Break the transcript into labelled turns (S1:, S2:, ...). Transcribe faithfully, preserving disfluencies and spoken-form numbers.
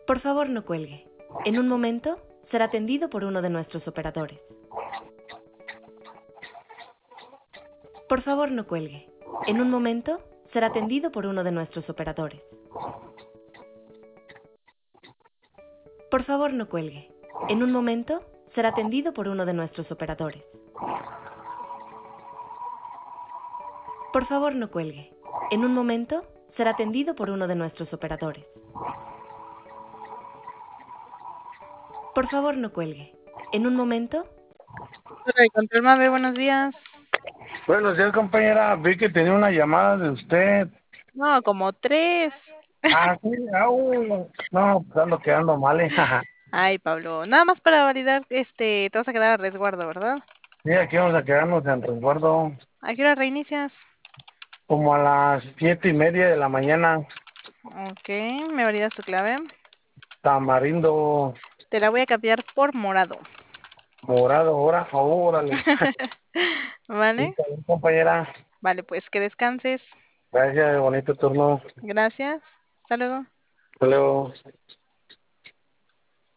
S1: Por favor, no cuelgue. En un momento será atendido por uno de nuestros operadores. Por favor, no cuelgue. En un momento será atendido por uno de nuestros operadores. Por favor, no cuelgue. En un momento será atendido por uno de nuestros operadores. Por favor, no cuelgue. En un momento será atendido por uno de nuestros operadores. Por favor, no cuelgue. En un momento...
S2: Torre de Control Mave, buenos días.
S3: Buenos días, compañera. Vi que tenía una llamada de usted.
S2: No, como tres.
S3: Ah, sí, au. No, pues ando quedando mal, eh. Jaja.
S2: Ay, Pablo, nada más para validar, este, te vas a quedar a resguardo, ¿verdad?
S3: Sí, aquí vamos a quedarnos en resguardo
S2: ¿A qué hora reinicias?
S3: como a las siete y media de la mañana.
S2: Ok, ¿me validas tu clave?
S3: Tamarindo
S2: Te la voy a cambiar por morado.
S3: morado, ahora, órale. Sí,
S2: ¿Vale?
S3: está bien, compañera.
S2: Vale, pues que descanses.
S3: Gracias, bonito turno.
S2: Gracias. Hasta luego.
S3: Hasta luego.